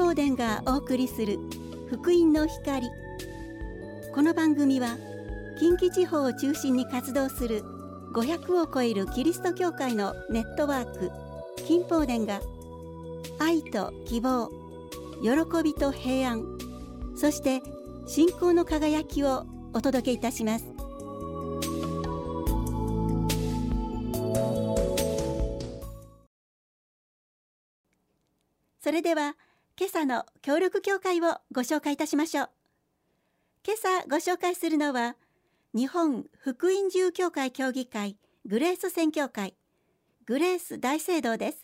宝殿がお送りする福音の光。この番組は近畿地方を中心に活動する500を超えるキリスト教会のネットワーク金宝殿が愛と希望、喜びと平安、そして信仰の輝きをお届けいたします。それでは今朝の協力教会をご紹介いたしましょう。今朝ご紹介するのは日本福音自由教会協議会グレース宣教会グレース大聖堂です。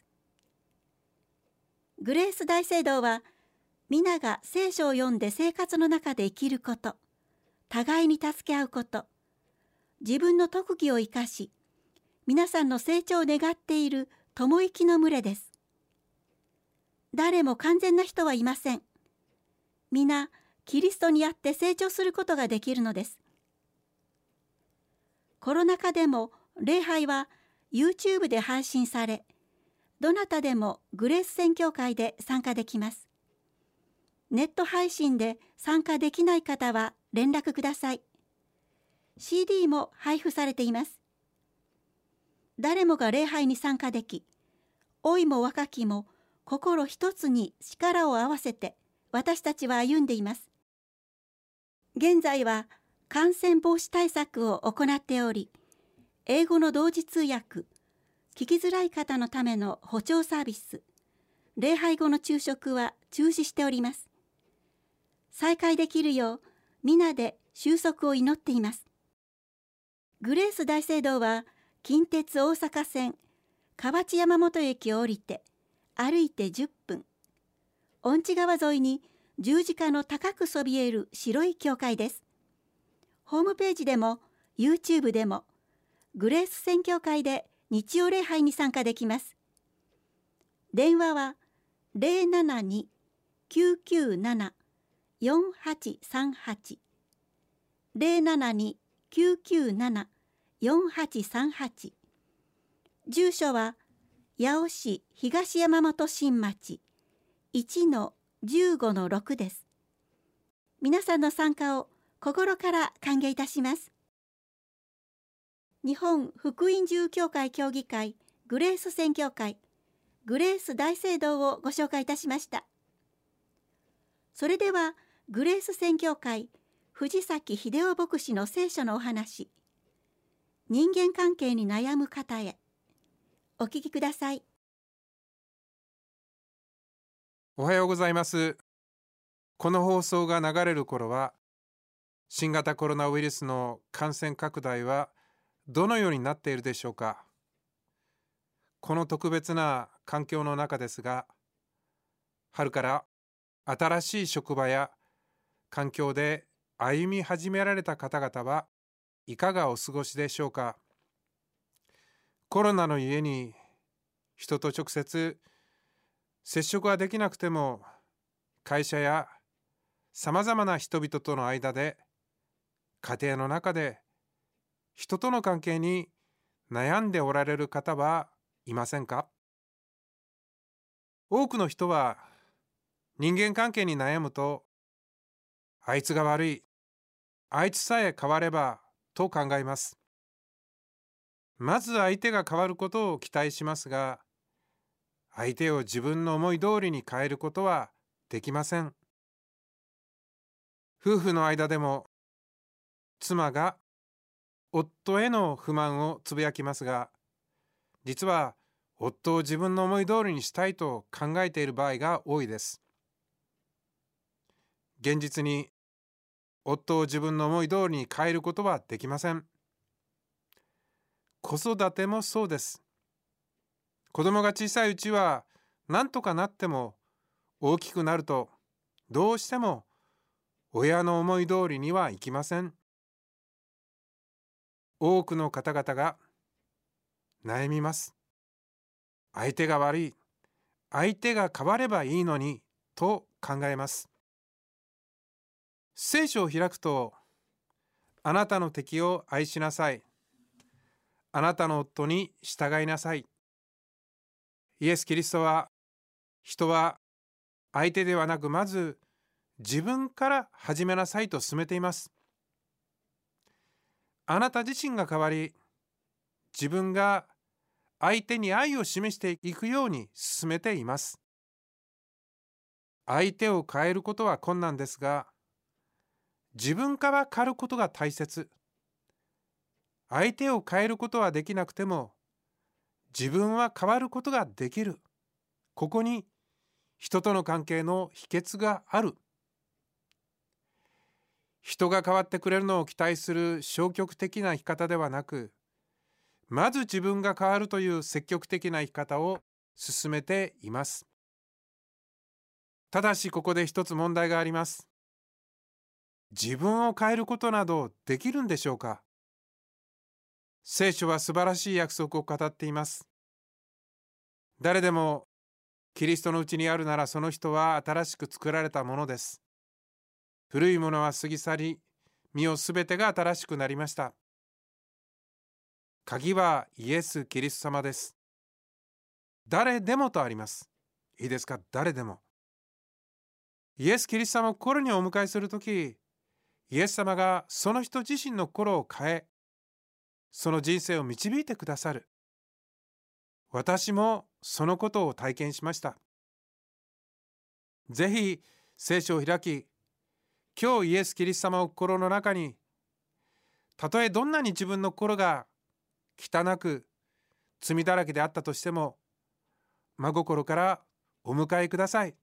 グレース大聖堂は皆が聖書を読んで生活の中で生きること、互いに助け合うこと、自分の特技を生かし皆さんの成長を願っている友生きの群れです。誰も完全な人はいません。皆キリストにあって成長することができるのです。コロナ禍でも礼拝は YouTube で配信され、どなたでもグレース宣教会で参加できます。ネット配信で参加できない方は連絡ください。CD も配布されています。誰もが礼拝に参加でき、老いも若きも心一つに力を合わせて私たちは歩んでいます。現在は感染防止対策を行っており、英語の同時通訳、聞きづらい方のための補聴サービス、礼拝後の昼食は中止しております。再開できるよう皆で収束を祈っています。グレース大聖堂は近鉄大阪線河内山本駅を降りて歩いて10分、御地川沿いに十字架の高くそびえる白い教会です。ホームページでも YouTube でもグレース宣教会で日曜礼拝に参加できます。電話は 072-997-4838 072-997-4838。住所は八尾市東山本新町 1-15-6 です。皆さんの参加を心から歓迎いたします。日本福音自由教会協議会グレース宣教会グレース大聖堂をご紹介いたしました。それではグレース宣教会藤崎秀夫牧師の聖書のお話、人間関係に悩む方へ、お聞きください。 おはようございます。この放送が流れる頃は、新型コロナウイルスの感染拡大はどのようになっているでしょうか。この特別な環境の中ですが、春から新しい職場や環境で歩み始められた方々はいかがお過ごしでしょうか。コロナのゆえに人と直接接触はできなくても、会社やさまざまな人々との間で、家庭の中で人との関係に悩んでおられる方はいませんか。多くの人は人間関係に悩むと、あいつが悪い、あいつさえ変わればと考えます。まず相手が変わることを期待しますが、相手を自分の思い通りに変えることはできません。夫婦の間でも、妻が夫への不満をつぶやきますが、実は夫を自分の思い通りにしたいと考えている場合が多いです。現実に夫を自分の思い通りに変えることはできません。子育てもそうです。子供が小さいうちは何とかなっても、大きくなるとどうしても親の思い通りにはいきません。多くの方々が悩みます。相手が悪い、相手が変わればいいのにと考えます。聖書を開くと、あなたの敵を愛しなさい、あなたの夫に従いなさい。イエス・キリストは、人は相手ではなく、まず自分から始めなさいと勧めています。あなた自身が変わり、自分が相手に愛を示していくように勧めています。相手を変えることは困難ですが、自分から変わることが大切。相手を変えることはできなくても、自分は変わることができる。ここに人との関係の秘訣がある。人が変わってくれるのを期待する消極的な生き方ではなく、まず自分が変わるという積極的な生き方を進めています。ただしここで一つ問題があります。自分を変えることなどできるんでしょうか？聖書は素晴らしい約束を語っています。誰でもキリストのうちにあるなら、その人は新しく作られたものです。古いものは過ぎ去り、身をすべてが新しくなりました。鍵はイエス・キリスト様です。誰でもとあります。いいですか？誰でも。イエス・キリスト様を心にお迎えするとき、イエス様がその人自身の心を変え、その人生を導いてくださる。私もそのことを体験しました。ぜひ聖書を開き、今日イエス・キリスト様を心の中に、たとえどんなに自分の心が汚く罪だらけであったとしても、真心からお迎えください。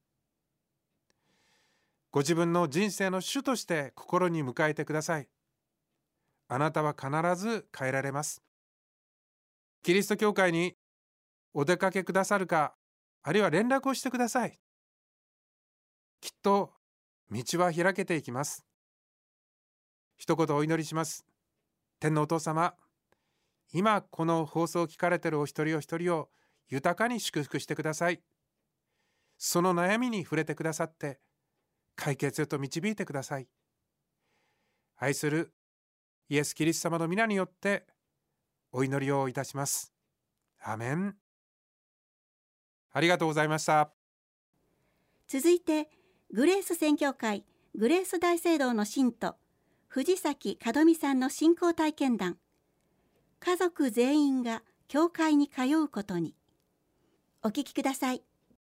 ご自分の人生の主として心に迎えてください。あなたは必ず変えられます。キリスト教会にお出かけくださるか、あるいは連絡をしてください。きっと道は開けていきます。一言お祈りします。天のお父様、今この放送を聞かれているお一人お一人を豊かに祝福してください。その悩みに触れてくださって、解決へと導いてください。愛するイエス・キリスト様の皆によってお祈りをいたします。アーメン。ありがとうございました。 続いて、グレース宣教会グレース大聖堂の信徒藤崎門美さんの信仰体験談、家族全員が教会に通うことに。お聞きください。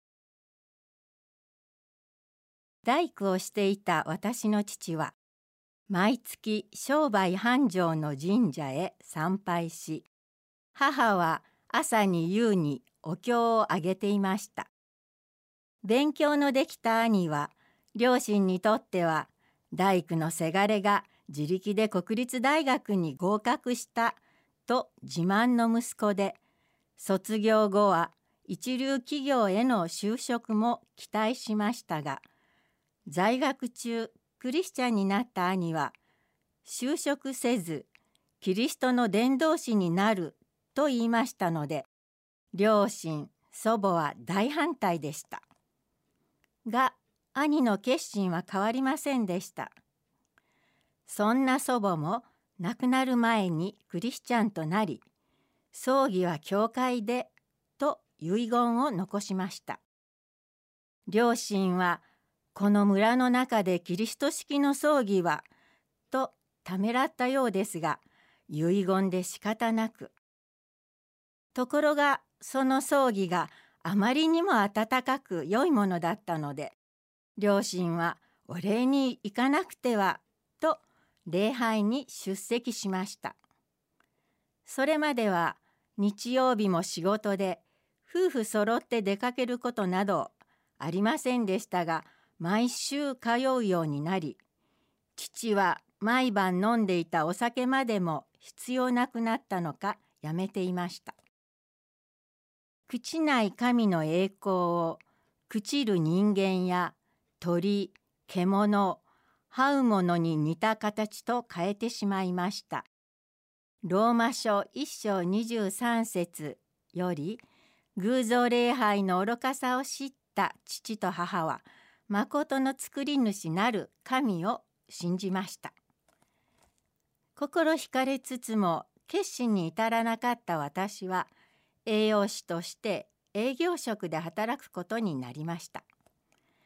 大工をしていた私の父は、毎月商売繁盛の神社へ参拝し、母は朝に夕にお経をあげていました。勉強のできた兄は、両親にとっては大工のせがれが自力で国立大学に合格したと自慢の息子で、卒業後は一流企業への就職も期待しましたが、在学中クリスチャンになった兄は、就職せずキリストの伝道師になると言いましたので、両親祖母は大反対でした。が兄の決心は変わりませんでした。そんな祖母も亡くなる前にクリスチャンとなり、葬儀は教会でと遺言を残しました。両親は、この村の中でキリスト式の葬儀はとためらったようですが、遺言で仕方なく。ところがその葬儀があまりにも温かく良いものだったので、両親はお礼に行かなくてはと礼拝に出席しました。それまでは日曜日も仕事で夫婦揃って出かけることなどありませんでしたが、毎週通うようになり、父は毎晩飲んでいたお酒までも必要なくなったのかやめていました。朽ちない神の栄光を朽ちる人間や鳥、獣、這うものに似た形と変えてしまいました。ローマ書1章23節より、偶像礼拝の愚かさを知った父と母は、誠の作り主なる神を信じました。心惹かれつつも決心に至らなかった私は、栄養士として営業職で働くことになりました。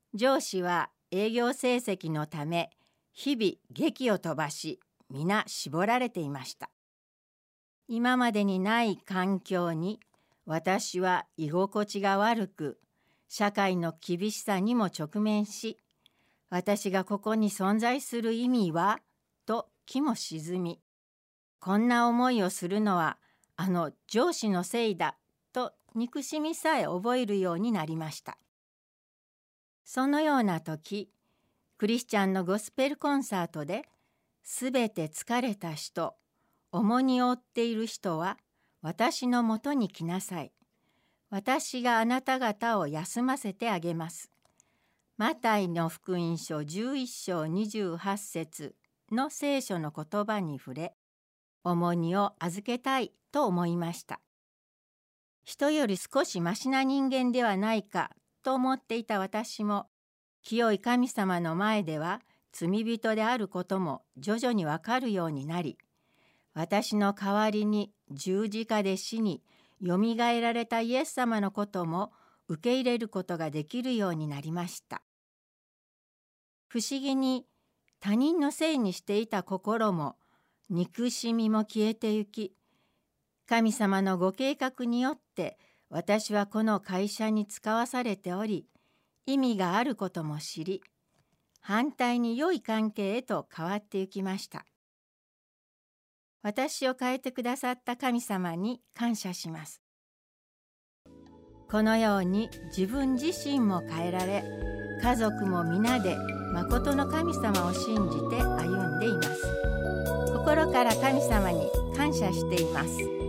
上司は営業成績のため日々檄を飛ばし、皆絞られていました。今までにない環境に私は居心地が悪く、社会の厳しさにも直面し、私がここに存在する意味はと気も沈み、こんな思いをするのはあの上司のせいだと憎しみさえ覚えるようになりました。そのような時、クリスチャンのゴスペルコンサートで、すべて疲れた人、重荷を負っている人は私のもとに来なさい。私があなた方を休ませてあげます。マタイの福音書11章28節の聖書の言葉に触れ、重荷を預けたいと思いました。人より少しましな人間ではないかと思っていた私も、清い神様の前では罪人であることも徐々にわかるようになり、私の代わりに十字架で死によみがえられたイエス様のことも受け入れることができるようになりました。不思議に他人のせいにしていた心も憎しみも消えてゆき、神様のご計画によって私はこの会社に使わされており、意味があることも知り、反対に良い関係へと変わってゆきました。私を変えてくださった神様に感謝します。このように自分自身も変えられ、家族も皆で誠の神様を信じて歩んでいます。心から神様に感謝しています。